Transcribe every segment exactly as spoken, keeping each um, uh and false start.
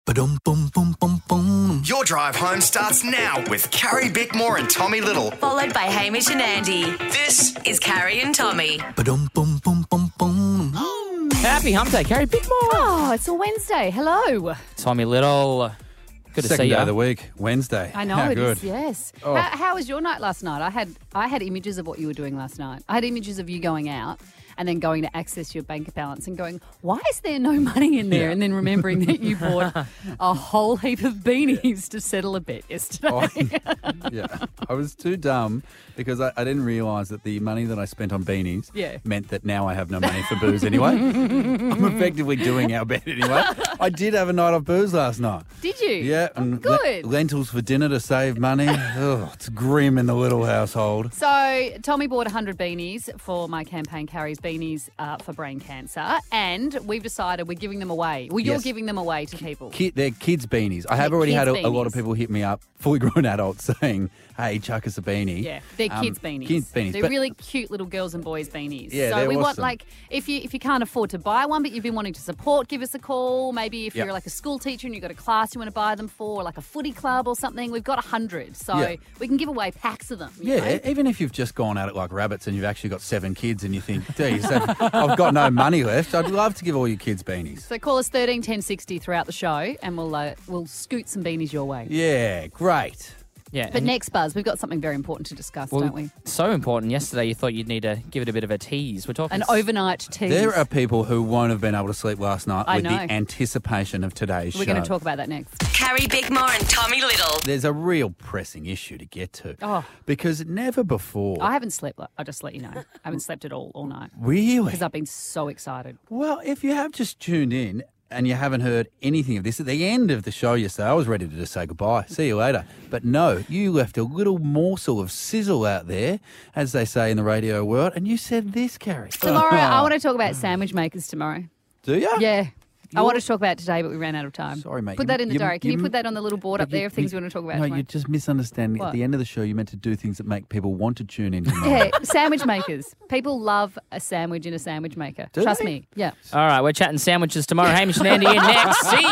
Ba-dum, bum, bum, bum, bum. Your drive home starts now with Carrie Bickmore and Tommy Little. Followed by Hamish and Andy. This Is Carrie and Tommy. Ba-dum, bum, bum, bum, bum. Happy Hump Day, Carrie Bickmore. Oh, it's a Wednesday. Hello. Tommy Little. Good to Second see day you. of the week, Wednesday. I know How it good. is. Yes. Oh. How, how was your night last night? I had I had images of what you were doing last night. I had images of you going out and then going to access your bank balance and going, why is there no money in there? Yeah. And then remembering that you bought a whole heap of beanies to settle a bet yesterday. Oh, yeah, I was too dumb because I, I didn't realise that the money that I spent on beanies Yeah. meant that now I have no money for booze anyway. I'm effectively doing our bet anyway. I did have a night of booze last night. Did you? Yeah, and Oh, le- good. lentils for dinner to save money. Oh, it's grim in the little household. So Tommy bought one hundred beanies for my campaign, Carrie's Beanies uh, for Brain Cancer, and we've decided we're giving them away. Well, you're Yes. giving them away to people. Kid, they're kids' beanies. I have They're already had a, kids' a lot of beanies. people hit me up, fully grown adults, saying, hey, chuck us a beanie. Yeah, they're Um, kids' beanies. Kids' beanies. They're but really cute little girls and boys beanies. Yeah, so they're we want awesome. like if you if you can't afford to buy one, but you've been wanting to support, give us a call. Maybe if Yep. you're like a school teacher and you've got a class you want to buy them for, or like a footy club or something, we've got a hundred. So Yeah. we can give away packs of them. you Yeah, know? even if you've just gone at it like rabbits and you've actually got seven kids and you think, geez, I've, I've got no money left, I'd love to give all your kids beanies. So call us thirteen ten sixty throughout the show, and we'll uh, we'll scoot some beanies your way. Yeah, great. Yeah. But and- next, Buzz, we've got something very important to discuss, well, don't we? So important. Yesterday you thought you'd need to give it a bit of a tease. We're talking An s- overnight tease. There are people who won't have been able to sleep last night I with know. the anticipation of today's We're show. going to talk about that next. Carrie Bickmore and Tommy Little. There's a real pressing issue to get to. Oh. Because never before. I haven't slept. I'll just let you know. I haven't slept at all all night Really? because I've been so excited. Well, if you have just tuned in and you haven't heard anything of this, at the end of the show yesterday, I was ready to just say goodbye, see you later. But no, you left a little morsel of sizzle out there, as they say in the radio world, and you said this, Carrie. Tomorrow, I want to talk about sandwich makers tomorrow. Do you? Yeah. I You're- wanted to talk about it today, but we ran out of time. Sorry, mate. Put You- that in the you- diary. Can you, you- put that on the little board But up there of things you, want to talk about No, tomorrow? you're just misunderstanding. What? At the end of the show, you meant to do things that make people want to tune in tomorrow. Yeah, sandwich makers. People love a sandwich in a sandwich maker. Do Trust they? me. Yeah. All right, we're chatting sandwiches tomorrow. Hamish and Andy in next. See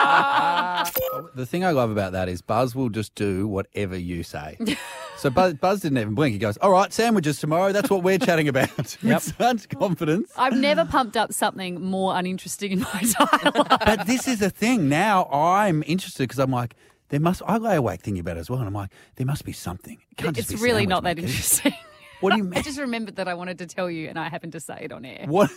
ya. The thing I love about that is Buzz will just do whatever you say. So Buzz, Buzz didn't even blink. He goes, all right, sandwiches tomorrow. That's what we're chatting about. With such confidence. I've never pumped up something more uninteresting in my entire life. But this is the thing. Now I'm interested because I'm like, there must, I lay awake thinking about it as well. And I'm like, there must be something. It can't just It's be really sandwich not that makers. interesting. What do you I mean? just remembered that I wanted to tell you and I happened to say it on air. What?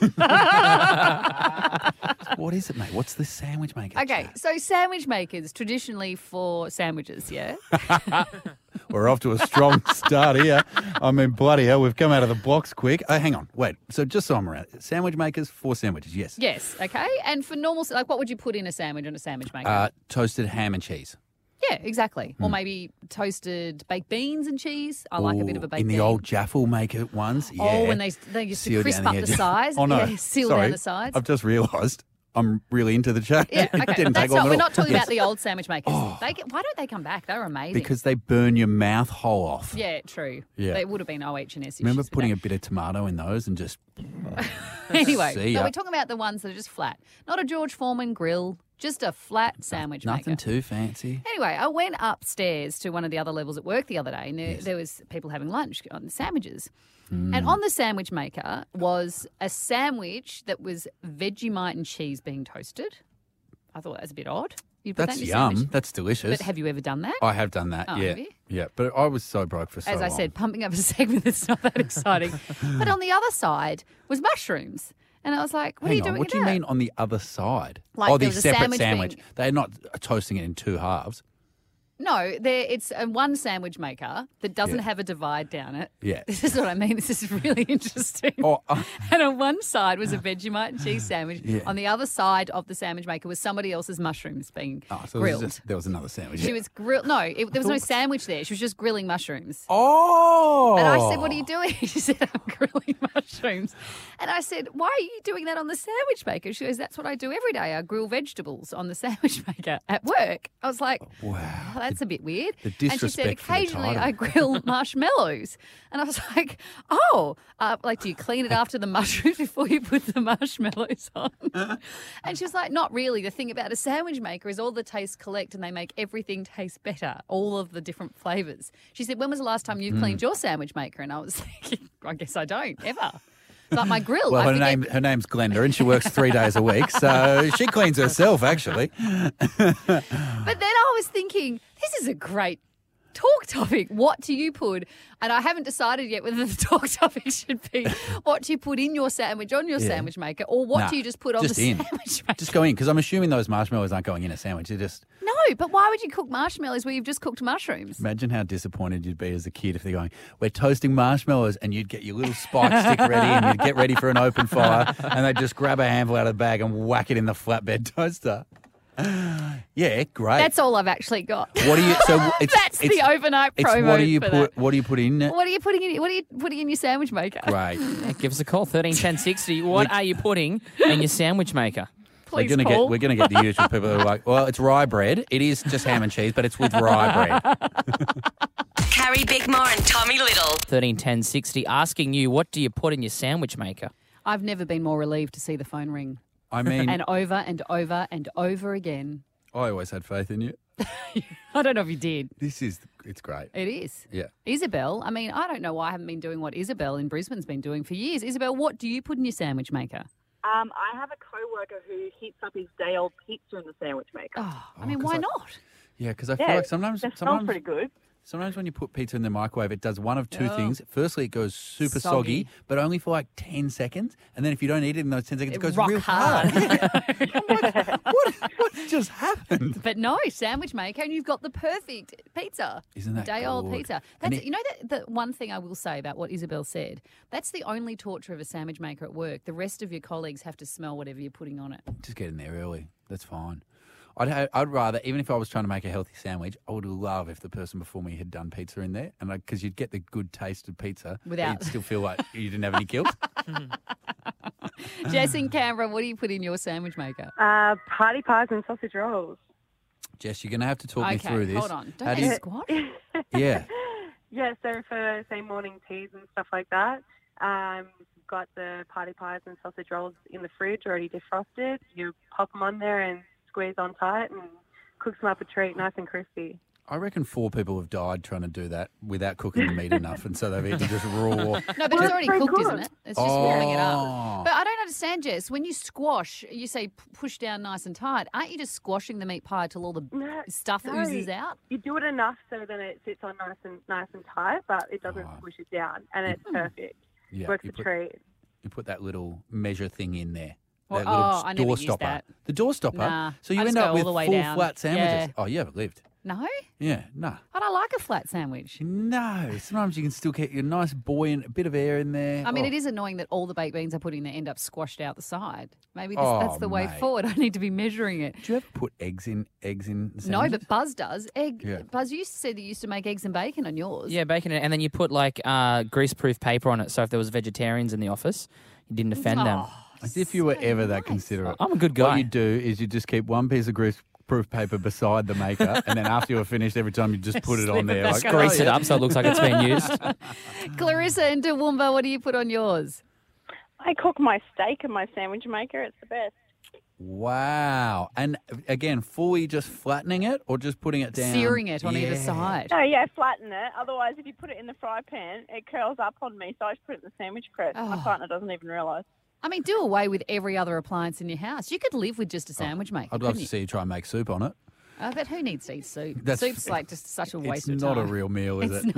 What is it, mate? What's the sandwich maker? Okay, chat? so sandwich makers, traditionally for sandwiches, yeah? We're off to a strong start here. I mean, bloody hell, we've come out of the blocks quick. Oh, hang on, wait. So just so I'm around, sandwich makers for sandwiches, yes. Yes, okay. And for normal, like what would you put in a sandwich on a sandwich maker? Uh, toasted ham and cheese. yeah, exactly. Or maybe toasted baked beans and cheese. I like a bit of a Ooh, baked In the bean. old Jaffle maker ones. Yeah. Oh, when they they used to Seal crisp down up the the edge. sides. Oh, no. Yeah, seal Sorry. down the sides. I've just realised I'm really into the chat. Yeah, okay. Didn't That's take long not, at we're all. not talking Yes. about the old sandwich makers. They get, why don't they come back? They were amazing. Because they burn your mouth hole off. yeah, true. Yeah. They would have been O H and S. Remember issues with putting a that. bit of tomato in those and just... Anyway, See so ya. we're talking about the ones that are just flat. Not a George Foreman grill, just a flat sandwich Nothing maker. too fancy. Anyway, I went upstairs to one of the other levels at work the other day, and there, Yes. there was people having lunch on sandwiches. Mm. And on the sandwich maker was a sandwich that was Vegemite and cheese being toasted. I thought that was a bit odd. You put That's that in your yum. sandwich? That's delicious. But have you ever done that? I have done that, Oh, yeah. have you? Yeah, but I was so broke for so As I long. said, pumping up a segment that's not that exciting. But on the other side was mushrooms. And I was like, what Hang are you on, doing what with do you that? mean on the other side? Like oh, there the was a separate sandwich sandwich. being- They're not toasting it in two halves. No, there it's a one sandwich maker that doesn't Yeah. have a divide down it. Yeah. This is what I mean. This is really interesting. Oh, uh, And on one side was a Vegemite and cheese sandwich. Yeah. On the other side of the sandwich maker was somebody else's mushrooms being oh so grilled. There was, just, there was another sandwich. She was grilled. No, it, there was no sandwich there. She was just grilling mushrooms. Oh! And I said, what are you doing? She said, I'm grilling mushrooms. And I said, why are you doing that on the sandwich maker? She goes, that's what I do every day. I grill vegetables on the sandwich maker at work. I was like, Wow. oh, that's a bit weird. the And she said, disrespect for the occasionally title. I grill marshmallows. And I was like, oh, uh, like, do you clean it after the mushrooms before you put the marshmallows on? And she was like, not really. The thing about a sandwich maker is all the tastes collect and they make everything taste better, all of the different flavours. She said, when was the last time you cleaned your sandwich maker? And I was thinking, I guess I don't, ever. It's like my grill. Well, I her forget- name her name's Glenda, and she works three days a week, so she cleans herself actually. But then I was thinking, this is a great talk topic. What do you put? And I haven't decided yet whether the talk topic should be what do you put in your sandwich on your Yeah. sandwich maker, or what Nah, do you just put on just the in. sandwich maker? Just go in because I'm assuming those marshmallows aren't going in a sandwich. They're just No, but why would you cook marshmallows where you've just cooked mushrooms? imagine how disappointed you'd be as a kid if they're going, we're toasting marshmallows, and you'd get your little spike stick ready and you'd get ready for an open fire, and they'd just grab a handful out of the bag and whack it in the flatbed toaster. Yeah, great. That's all I've actually got. what do you? So it's That's it's, the overnight it's promo what do you for put? that. What do you put in it? What are you putting in? What are you putting in your sandwich maker? Great. Yeah, give us a call, thirteen ten sixty. What are you putting in your sandwich maker? Please we're gonna call. get we're gonna get the usual people who are like, well, it's rye bread. It is just ham and cheese, but it's with rye bread. Carrie Bickmore and Tommy Little. thirteen ten sixty, asking you, what do you put in your sandwich maker? I've never been more relieved to see the phone ring. I mean, And over and over and over again. I always had faith in you. I don't know if you did. This is it's great. It is. Yeah. Isabel, I mean, I don't know why I haven't been doing what Isabel in Brisbane's been doing for years. Isabel, what do you put in your sandwich maker? Um, I have a co-worker who heats up his day-old pizza in the sandwich maker. Oh, I mean, 'cause why I- not? Yeah, because I feel yeah, like sometimes that smells sometimes pretty good. sometimes when you put pizza in the microwave, it does one of two Oh. things. Firstly, it goes super Soggy. soggy, but only for like ten seconds. And then if you don't eat it in those ten seconds, it, It goes rock real hard. hard. I'm like, what, what just happened? But no, sandwich maker, and you've got the perfect pizza. Isn't that day old good? pizza? And That's it- you know that the one thing I will say about what Isabel said. That's the only torture of a sandwich maker at work. The rest of your colleagues have to smell whatever you're putting on it. Just get in there early. That's fine. I'd ha- I'd rather, even if I was trying to make a healthy sandwich, I would love if the person before me had done pizza in there, and because you'd get the good taste of pizza, but Without- you'd still feel like you didn't have any guilt. Jess in Canberra, what do you put in your sandwich maker? Uh, party pies and sausage rolls. Jess, you're going to have to talk me Okay, through this. hold on. Don't How do you you- squat? yeah. Yeah, so for, say, morning teas and stuff like that, um, you've got the party pies and sausage rolls in the fridge already defrosted. You pop them on there and squeeze on tight and cooks them up a treat, nice and crispy. I reckon four people have died trying to do that without cooking the meat enough, and so they've eaten just raw. No, but Well, it's already it's so cooked, good. isn't it? It's just warming it Oh. up. But I don't understand, Jess. When you squash, you say p- push down nice and tight. Aren't you just squashing the meat pie till all the No, stuff no. oozes out? You do it enough so that it sits on nice and nice and tight, but it doesn't Oh. push it down, and it's perfect. Yeah, Works you a put- treat. You put that little measure thing in there. Well, That little oh, I never door used stopper. that. The door stopper. Nah, so you I end just go up all with the way full down. flat sandwiches. Yeah. Oh, you haven't lived. No? Yeah, no. I don't like a flat sandwich. No. Sometimes you can still get your nice buoyant, a bit of air in there. I mean, Oh. it is annoying that all the baked beans I put in there end up squashed out the side. Maybe this, Oh, that's the way mate. forward. I need to be measuring it. Do you ever put eggs in eggs in the No, sandwiches? but Buzz does. Egg. Yeah. Buzz used to say that you used to make eggs and bacon on yours. Yeah, bacon, it, and then you put like uh, grease-proof paper on it, so if there was vegetarians in the office, you didn't offend them. Oh, As if you were so ever that nice. considerate. I'm a good What guy. you do is you just keep one piece of grease-proof paper beside the maker, and then after you're finished, every time you just put it on Slip it there. back Like, on. Grease oh, it yeah. up so it looks like it's been used. Clarissa and Toowoomba, what do you put on yours? I cook my steak in my sandwich maker. It's the best. Wow. And again, fully just flattening it or just putting it down? Searing it on either Yeah. side. No, yeah, flatten it. Otherwise, if you put it in the fry pan, it curls up on me. So I just put it in the sandwich crest. My Oh. partner doesn't even realise. I mean, do away with every other appliance in your house. You could live with just a sandwich maker. I'd love couldn't to you? see you try and make soup on it. Uh, but who needs to eat soup? That's- Soup's like just such a waste It's of not time. a real meal, is It's it?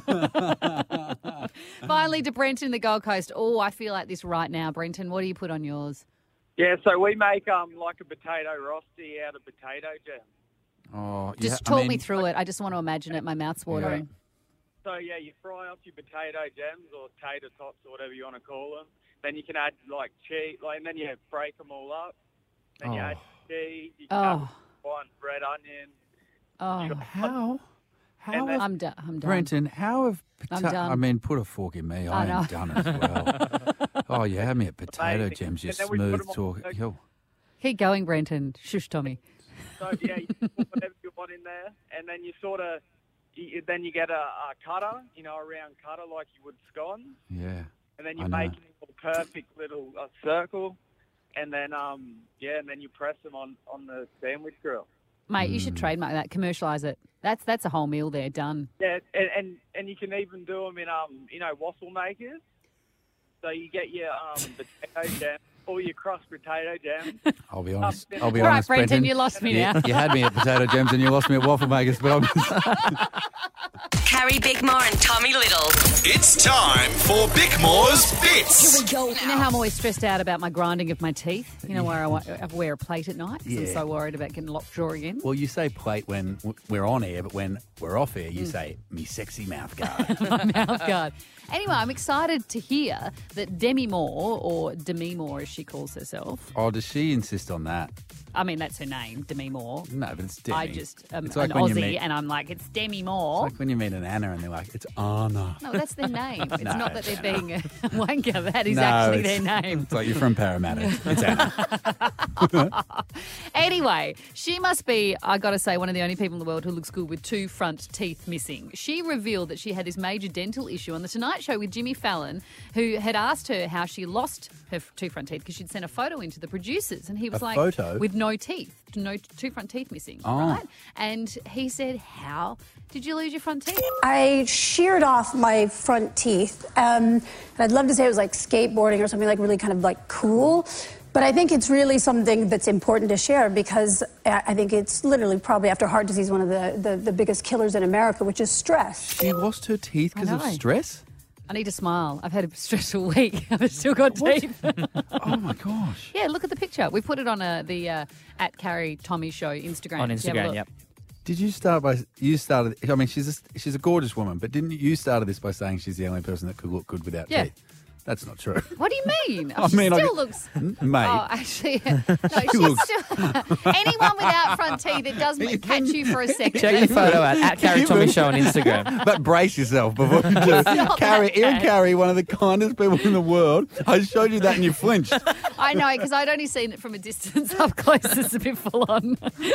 not. Finally, to Brenton in the Gold Coast. Oh, I feel like this right now. Brenton, what do you put on yours? Yeah, so we make um like a potato rosti out of potato jam. Oh, Just yeah, talk I mean, me through it. I just want to imagine it. My mouth's watering. So yeah, you fry up your potato jams or tater tots or whatever you want to call them. Then you can add like cheese, like, and then you break them all up. Then you Oh. add cheese, you can Oh, add one red onion. oh, How? How And then- have, I'm done. I'm done. Brenton, how have I'm pota- done. I mean, put a fork in me. I, I know. am done as well. Oh, you had me at potato Amazing. gems, you And then we put smooth 'em on talk. the- Yo. Keep going, Brenton. Shush, Tommy. So yeah, you can put whatever you one in there, and then you sort of, you, then you get a, a cutter, you know, a round cutter like you would scones, Yeah. and then you I know. make a perfect little uh, circle, and then um yeah, and then you press them on, on the sandwich grill. Mate, you should trademark that, commercialise it. That's that's a whole meal there, done. Yeah, and, and and you can even do them in um you know waffle makers. So you get your um potato jam or your crushed potato jam. I'll be honest. Um, I'll be All right, honest, Brenton, you lost me You- now. You had me at potato gems and you lost me at waffle makers, but I'm Carrie Bickmore and Tommy Little. It's time for Bickmore's Bits. You know how I'm always stressed out about my grinding of my teeth? You know where I, wa- I wear a plate at night 'cause I'm Yeah. so worried about getting lockjaw again. Well, you say plate when w- we're on air, but when we're off air, Mm. you say me sexy mouth guard. My mouth guard. Anyway, I'm excited to hear that Demi Moore, or Demi Moore as she calls herself, Oh, does she insist on that? I mean, that's her name, Demi Moore. No, but it's Demi. I just am It's like an when you Aussie meet- and I'm like, it's Demi Moore. It's like when you meet an Anna and they're like, it's Anna. No, that's their name. It's No. not that they're being a wanker. That is No, actually their it's- name. It's like you're from Parramatta. It's Anna. Anyway, she must be, I got to say, one of the only people in the world who looks good with two front teeth missing. She revealed that she had this major dental issue on The Tonight Show with Jimmy Fallon, who had asked her how she lost her f- two front teeth because she'd sent a photo in to the producers. And he was A like, photo? with no teeth, no two front teeth missing, Oh. right? And he said, how did you lose your front teeth? I sheared off my front teeth. Um, and I'd love to say it was like skateboarding or something like really kind of like cool. But I think it's really something that's important to share because I I think it's literally probably after heart disease one of the, the, the biggest killers in America, which is stress. She lost her teeth because of know. stress? I need to smile. I've had a stressful week. I've still got teeth. Oh, my gosh. Yeah, look at the picture. We put it on uh, the uh, at Carrie Tommy Show Instagram. On If you have a Instagram, look. yep. Did you start by, you started, I mean, she's a, she's a gorgeous woman, but didn't you started this by saying she's the only person that could look good without Yeah. teeth? That's not true. What do you mean? I she mean, I still could- looks. Mate. Oh, actually, no, she's looks- still. Anyone without front teeth, it does m- catch you for a second. Check the photo out at Carrie Tommy Show on Instagram. But brace yourself before you do. not Carrie, that even bad. Carrie, one of the kindest people in the world. I showed you that and you flinched. I know, because I'd only seen it from a distance. Up close, it's a bit full on.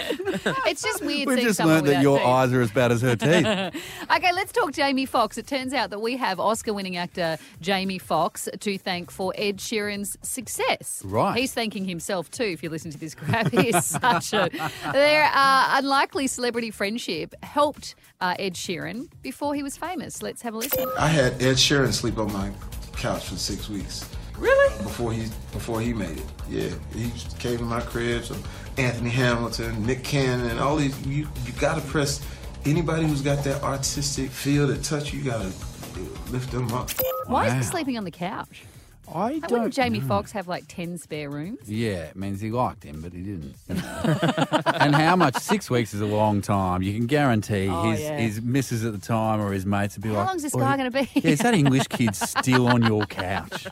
It's just weird We've seeing just someone learned that without your teeth. eyes are as bad as her teeth. Okay, let's talk Jamie Foxx. It turns out that we have Oscar-winning actor Jamie Foxx to thank for Ed Sheeran's success. Right. He's thanking himself too, if you listen to this crap. He is such a... Their uh, unlikely celebrity friendship helped uh, Ed Sheeran before he was famous. Let's have a listen. I had Ed Sheeran sleep on my couch for six weeks. Really? Before he before he made it. Yeah. He came to my crib, so Anthony Hamilton, Nick Cannon, all these. You you gotta press anybody who's got that artistic feel, that touch, you gotta lift them up. Why is Wow. he sleeping on the couch? I Like, don't wouldn't Jamie know. Foxx have like ten spare rooms? Yeah, it means he liked him, but he didn't. you know. And how much? Six weeks is a long time. You can guarantee Oh, his, yeah. his missus at the time or his mates would be How like, long's this "Oi, guy going to be? Yeah, is that English kid still on your couch?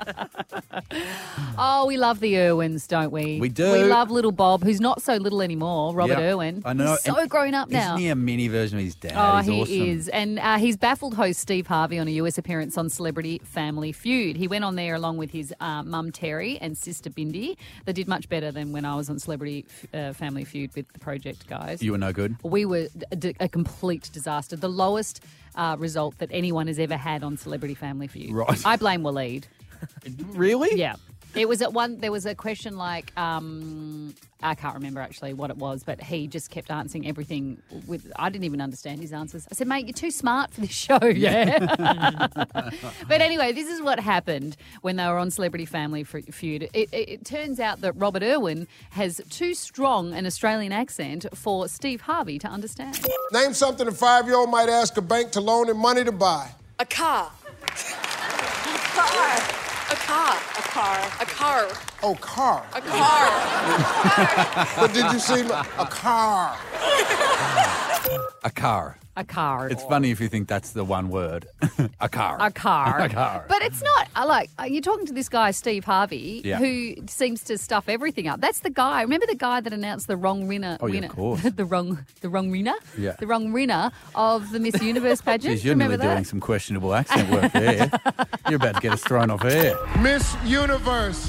Oh, we love the Irwins, don't we? We do. We love little Bob, who's not so little anymore, Robert Yeah, Irwin. I know. He's so And grown up now. Isn't he a mini version of his dad? Oh, He's he awesome. is. And uh, he's baffled host Steve Harvey on a U S appearance on Celebrity Family Feud. He went on there along with his uh, mum Terry and sister Bindi. They did much better than when I was on Celebrity uh, Family Feud with the Project guys. You were no good? We were a, d- a complete disaster. The lowest uh, result that anyone has ever had on Celebrity Family Feud. Right. I blame Waleed. Really? Yeah. It was at one. There was a question like um, I can't remember actually what it was, but he just kept answering everything with. I didn't even understand his answers. I said, "Mate, you're too smart for this show." Yeah. But anyway, this is what happened when they were on Celebrity Family Feud. It, it, it turns out that Robert Irwin has too strong an Australian accent for Steve Harvey to understand. Name something a five-year-old might ask a bank to loan him money to buy. A car. Car. A car. A car. A car. Oh, car. A car. But did you see my- a car? A car. A car. It's funny if you think that's the one word. A car. A car. A car. But it's not. I like uh, you're talking to this guy Steve Harvey, Yeah. who seems to stuff everything up. That's the guy. Remember the guy that announced the wrong winner? Oh, yeah, winner of course. the wrong, the wrong winner. Yeah. The wrong winner of the Miss Universe pageant. Geez, you're Remember nearly that? doing some questionable accent work there. You're about to get us thrown off air. Miss Universe.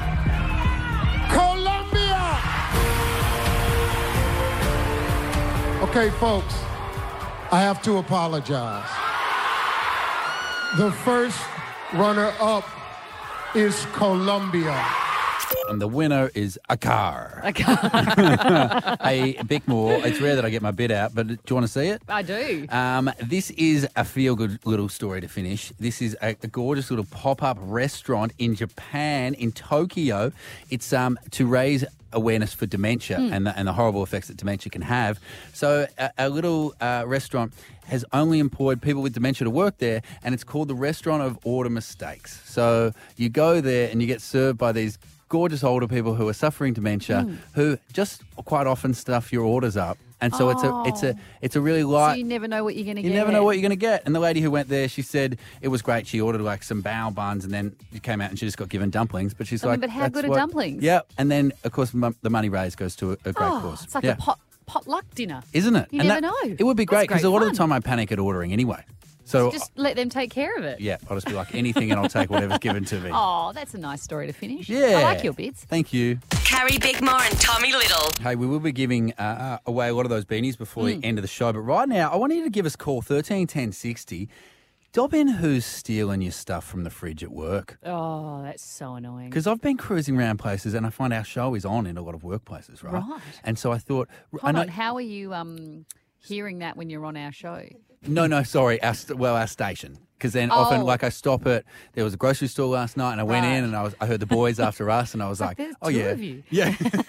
Columbia. Okay, folks, I have to apologize. The first runner-up is Colombia. And the winner is a car. A car. Hey, Bickmore, it's rare that I get my bit out, but do you want to see it? I do. Um, this is a feel-good little story to finish. This is a, a gorgeous little pop-up restaurant in Japan, in Tokyo. It's um, to raise awareness for dementia Mm. and, the, and the horrible effects that dementia can have. So a, a little uh, restaurant has only employed people with dementia to work there, and it's called the Restaurant of Order Mistakes. So you go there and you get served by these gorgeous older people who are suffering dementia, Mm. who just quite often stuff your orders up. And so it's a it's a Oh. it's a really So light. you never know what you're going to You get. never know what you're going to get. And the lady who went there, she said it was great. She ordered like some bao buns, and then she came out and she just got given dumplings. But she's I mean, like, but how "That's good are what-" dumplings? Yeah, and then of course m- the money raised goes to a, a great Oh, cause. it's like yeah. a pot potluck dinner. Isn't it? You And never that- know. It would be That's great because a lot of fun. the time I panic at ordering anyway. So Just let them take care of it. yeah, I'll just be like anything, and I'll take whatever's given to me. Oh, that's a nice story to finish. Yeah, I like your bits. Thank you. Carrie Bickmore and Tommy Little. Hey, we will be giving uh, uh, away a lot of those beanies before Mm. the end of the show. But right now, I want you to give us a call, thirteen ten sixty. Dob in who's stealing your stuff from the fridge at work. Oh, that's so annoying. Because I've been cruising around places and I find our show is on in a lot of workplaces, right? Right. And so I thought... I Hold know, on, how are you um, hearing that when you're on our show? No, no, sorry. Our, st- well, our station. Because then often, Oh. like, I stop at, there was a grocery store last night and I went Right. in and I was I heard the boys after us and I was like, There's oh, two yeah. of you. Yeah.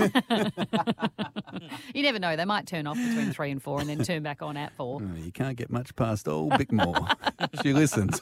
You never know. They might turn off between three and four and then turn back on at four. Oh, you can't get much past old Bickmore. She listens.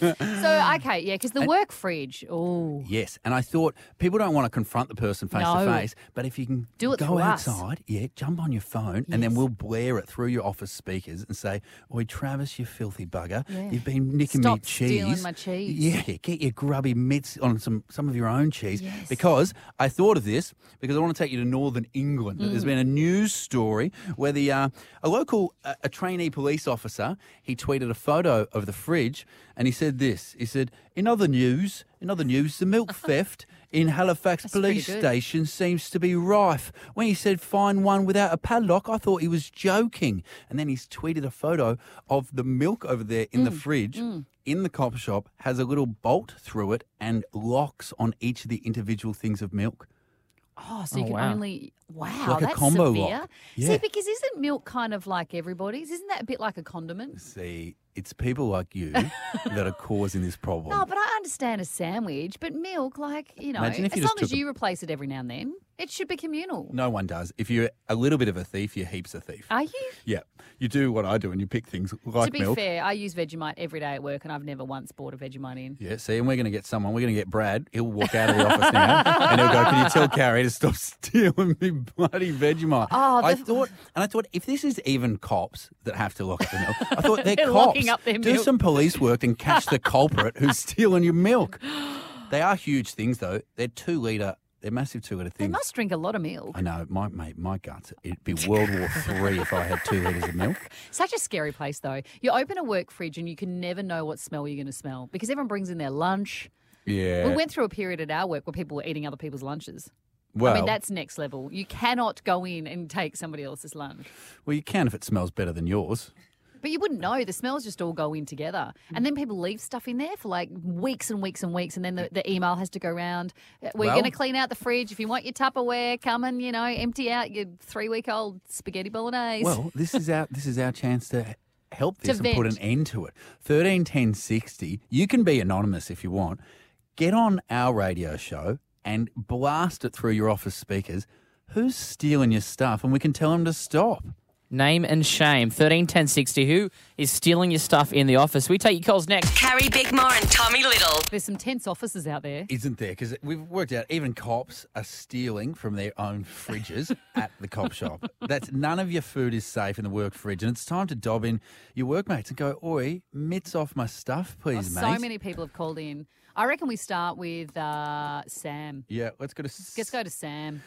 So, okay, yeah, because the work fridge, oh, Yes, and I thought people don't want to confront the person face No. to face, but if you can Do it go through us. outside, yeah, jump on your phone, and then we'll blare it through your office speakers and say, "Oi, Travis, you filthy bugger, Yeah. you've been nicking Stop me cheese. stealing my cheese." Yeah, get your grubby mitts on some some of your own cheese." Yes. Because I thought of this because I want to take you to Northern England. Mm. There's been a news story where the uh, a local uh, a trainee police officer he tweeted a photo of the fridge and he said this. He said, "In other news, in other news, the milk theft in Halifax That's police pretty good. station seems to be rife. When he said find one without a padlock, I thought he was joking." And then he's tweeted a photo of the milk over there in the Mm, fridge. mm. In the cop shop, has a little bolt through it and locks on each of the individual things of milk. Oh, so you Oh, can wow. only wow, Like a that's combo severe. lock. Yeah. See, because isn't milk kind of like everybody's? Isn't that a bit like a condiment? See, it's people like you that are causing this problem. No, but I understand a sandwich, but milk, like you know, Imagine if as you long just as took a- you replace it every now and then, it should be communal. No one does. If you're a little bit of a thief, you're heaps a thief. Are you? Yeah. You do what I do and you pick things like to be milk. fair, I use Vegemite every day at work, and I've never once bought a Vegemite in. Yeah, see, and we're going to get someone. We're going to get Brad. He'll walk out of the office now and he'll go, "Can you tell Carrie to stop stealing me bloody Vegemite?" Oh, I the- thought, and I thought, if this is even cops that have to lock up the milk, I thought they're, They're cops. locking up their Do milk. some police work and catch the culprit who's stealing your milk. They are huge things, though. They're two litre. They're massive two litre They things. must drink a lot of milk. I know, my mate, my guts. It'd be World War Three if I had two litres of milk. Such a scary place, though. You open a work fridge and you can never know what smell you're going to smell because everyone brings in their lunch. Yeah. We went through a period at our work where people were eating other people's lunches. Well, I mean, that's next level. You cannot go in and take somebody else's lunch. well, you can if it smells better than yours. But you wouldn't know. The smells just all go in together. And then people leave stuff in there for like weeks and weeks and weeks. And then the, the email has to go round. We're Well- going to clean out the fridge. If you want your Tupperware, come and, you know, empty out your three-week-old spaghetti bolognese. Well, this is our this is our chance to help To this and put an vent. end to it. Thirteen ten sixty. You can be anonymous if you want. Get on our radio show and blast it through your office speakers. Who's stealing your stuff? And we can tell them to stop. Name and shame. thirteen ten sixty. Who is stealing your stuff in the office? We take your calls next. Carrie Bickmore and Tommy Little. There's some tense officers out there. Isn't there? Because we've worked out even cops are stealing from their own fridges at the cop shop. That's none of your food is safe in the work fridge, and it's time to dob in your workmates and go, "Oi, mitts off my stuff, please, Oh, mate." so many people have called in. I reckon we start with uh, Sam. Yeah, let's go to Let's go to Sam.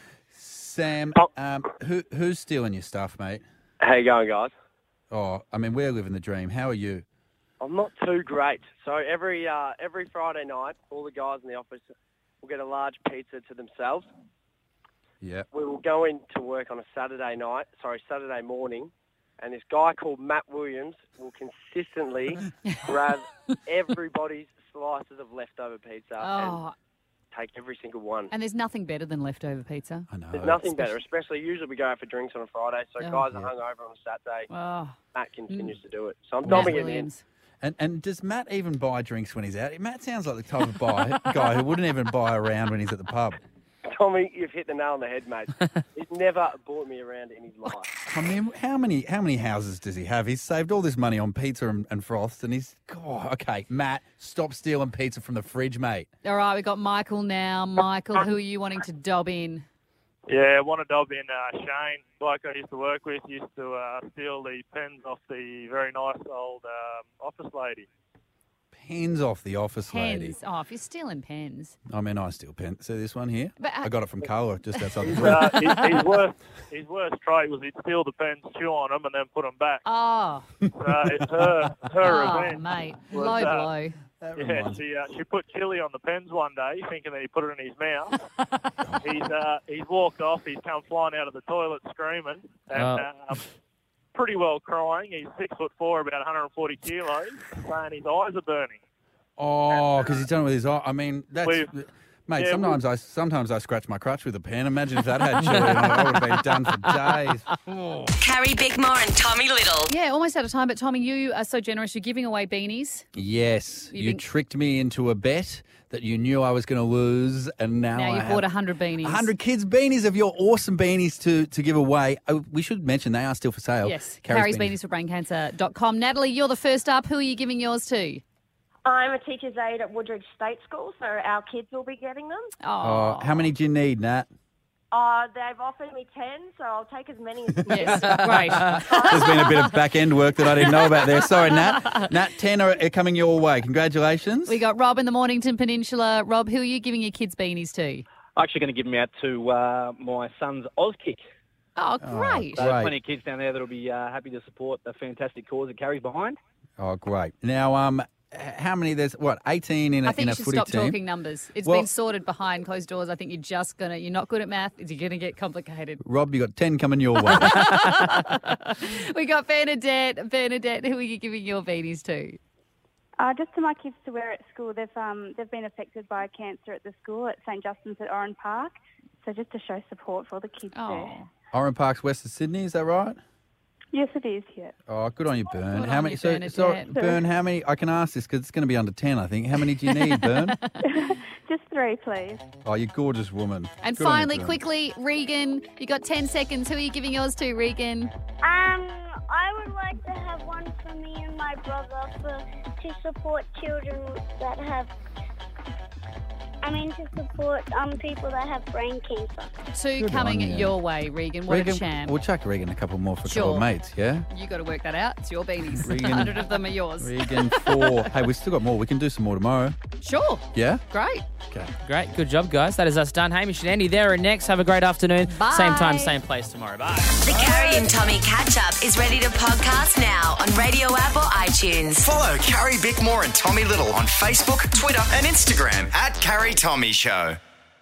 Sam. Um, who who's stealing your stuff, mate? How you going, guys? Oh, I mean, we're living the dream. How are you? I'm not too great. So every uh, every Friday night, all the guys in the office will get a large pizza to themselves. Yeah. We will go into work on a Saturday night, sorry, Saturday morning, and this guy called Matt Williams will consistently grab everybody's slices of leftover pizza Oh. and take every single one. And there's nothing better than leftover pizza. I know. There's nothing better, especially usually we go out for drinks on a Friday, so Oh. guys Yeah. are hungover on a Saturday. Oh. Matt continues to do it. So I'm Matt dumping it in. Williams. And and does Matt even buy drinks when he's out? Matt sounds like the type of buy, guy who wouldn't even buy a round when he's at the pub. Tommy, you've hit the nail on the head, mate. He's never bought me around in his life. I mean, how many how many houses does he have? He's saved all this money on pizza and, and froths, and he's oh, okay. Matt, stop stealing pizza from the fridge, mate. All right, we've got Michael now. Michael, who are you wanting to dob in? Yeah, I want to dob in uh, Shane, bloke I used to work with, used to uh, steal the pens off the very nice old um, office lady. Pens off the office lady. Pens. Oh, if you're stealing pens. I mean, I steal pens. See this one here? But, uh, I got it from Carla just outside the His, door. uh, his, his, worst, his worst trait was he'd steal the pens, chew on them, and then put them back. Oh. So it's her, her Oh, revenge. mate. was, Low uh, blow. Yeah, she uh, she put chili on the pens one day, thinking that he put it in his mouth. he's uh, he's walked off. He's come flying out of the toilet screaming, and Oh. um, pretty well crying. He's six foot four, about one hundred forty kilos, saying his eyes are burning. Oh, because he's done it with his eye. I mean, that's We've- mate. yeah, sometimes I sometimes I scratch my crutch with a pen. Imagine if that had chili on it. I would have been done for days. Oh. Carrie Bickmore and Tommy Little. Yeah, almost out of time, but Tommy, you are so generous. You're giving away beanies. Yes, You you think- tricked me into a bet that you knew I was going to lose, and now, Now I you've have bought one hundred beanies. one hundred kids' beanies of your awesome beanies to, to give away. Oh, we should mention they are still for sale. Yes, Carrie's Carrie's Beanies for brain cancer dot com. Natalie, you're the first up. Who are you giving yours to? I'm a teacher's aide at Woodridge State School, so our kids will be getting them. Oh, how many do you need, Nat? Uh, they've offered me ten, so I'll take as many as Yes, great. There's been a bit of back end work that I didn't know about there. Sorry, Nat. Nat, ten are, are coming your way. Congratulations. We got Rob in the Mornington Peninsula. Rob, who are you giving your kids beanies to? I'm actually going to give them out to uh, my son's Auskick. Oh, great. So Great. plenty of kids down there that'll be uh, happy to support the fantastic cause it carries behind. Oh, great. Now, um, h- how many? There's what, eighteen in a, I think in you a should footy stop team? talking numbers. It's Well- been sorted behind closed doors. I think you're just gonna. You're not good at math. You're gonna get complicated. Rob, you got ten coming your way. We got Bernadette. Bernadette, who are you giving your beanies to? Uh, just to my kids to wear at school. They've um, they've been affected by cancer at the school at St Justin's at Oran Park. So just to show support for the kids there. Oran Park's west of Sydney, is that right? Yes, it is. Yeah. Oh, good on you, Bern. Good how on many? you, So, Bernadette. sorry, Bern. How many? I can ask this because it's going to be under ten, I think. How many do you need, Bern? Just three, please. Oh, you gorgeous woman. And Good on you, finally, Bern. quickly, Regan, you got ten seconds. Who are you giving yours to, Regan? Um, I would like to have one for me and my brother for to support children that have. I mean, to support um people that have brain cancer. Two Good coming on you. your way, Regan. What Regan, a champ. We'll chuck Regan a couple more for a couple Sure. of mates, yeah? You got to work that out. It's your beanies. Regan- A hundred of them are yours. Regan, four. Hey, we've still got more. We can do some more tomorrow. Sure. Yeah? Great. Okay. Great. Good job, guys. That is us done. Hamish and Andy there and next. Have a great afternoon. Bye. Same time, same place tomorrow. Bye. The Carrie and Tommy catch up is ready to podcast now on Radio app or iTunes. Follow Carrie Bickmore and Tommy Little on Facebook, Twitter, and Instagram at Carrie Tommy Show.